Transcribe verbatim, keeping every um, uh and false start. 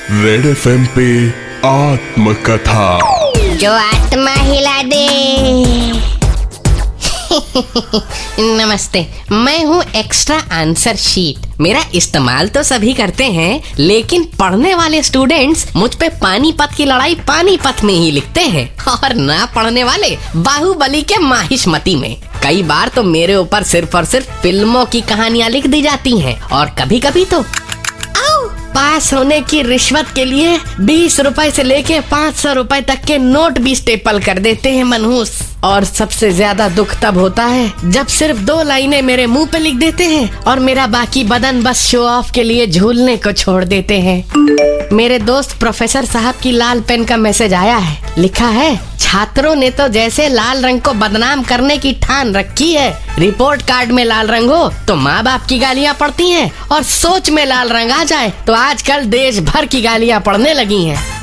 Red FM पे आत्मकथा। जो आत्मा हिला दे। नमस्ते, मैं हूँ एक्स्ट्रा आंसर शीट। मेरा इस्तेमाल तो सभी करते हैं, लेकिन पढ़ने वाले स्टूडेंट्स मुझ पे पानीपत की लड़ाई पानीपत में ही लिखते हैं और ना पढ़ने वाले बाहुबली के माहिष्मती में। कई बार तो मेरे ऊपर सिर्फ और सिर्फ फिल्मों की कहानियाँ लिख दी जाती हैं और कभी कभी तो पास होने की रिश्वत के लिए बीस रुपए से लेके पाँच सौ रुपए तक के नोट भी स्टेपल कर देते हैं मनहूस। और सबसे ज्यादा दुख तब होता है जब सिर्फ दो लाइनें मेरे मुंह पे लिख देते हैं और मेरा बाकी बदन बस शो ऑफ के लिए झूलने को छोड़ देते हैं। मेरे दोस्त प्रोफेसर साहब की लाल पेन का मैसेज आया है। लिखा है, छात्रों ने तो जैसे लाल रंग को बदनाम करने की ठान रखी है। रिपोर्ट कार्ड में लाल रंग हो तो माँ बाप की गालियाँ पड़ती हैं और सोच में लाल रंग आ जाए तो आजकल देश भर की गालियाँ पड़ने लगी हैं।